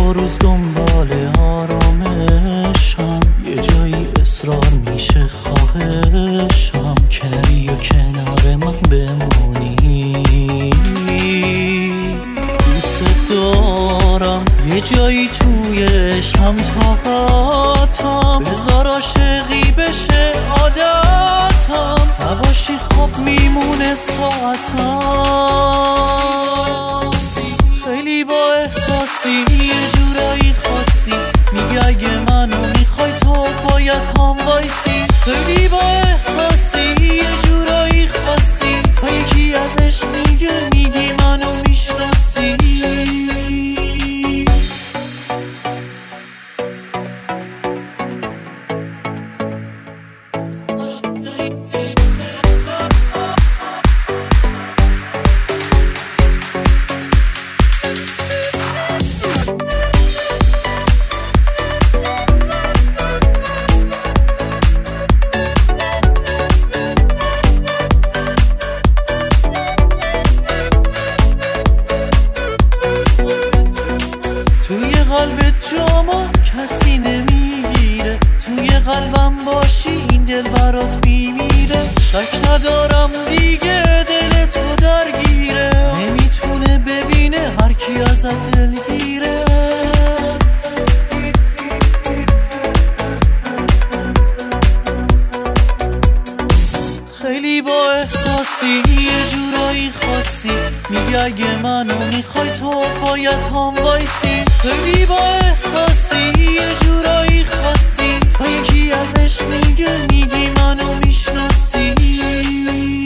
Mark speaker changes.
Speaker 1: و روز دنبال آرامشم، یه جایی اصرار میشه خواهشم که نری و کنار من بمونی. دوست دارم یه جایی توی شم طاقتم، بذار عاشقی بشه عادتم، نباشی خواب میمونه ساعتم. خیلی با احساسی یه جورایی خاصی، میگه اگه منو میخوای تو باید هم وایسی. خیلی با احساسی یه جورایی خاصی، تا یکی ازش میگه میگی منو میشناسی. توی قلب جامو کسی نمیگیره، توی قلبم باشی این دل برات میمیره. شک ندارم دیگه دل تو درگیره، نمیتونه ببینه هر کی ازت دلگیره. خیلی با احساسی یه جورایی خاصی، میگه اگه منو میخوای تو باید هم وایسی. خیلی با احساسی یه جورایی خاصی، تا یکی ازش میگه میگی منو میشناسی.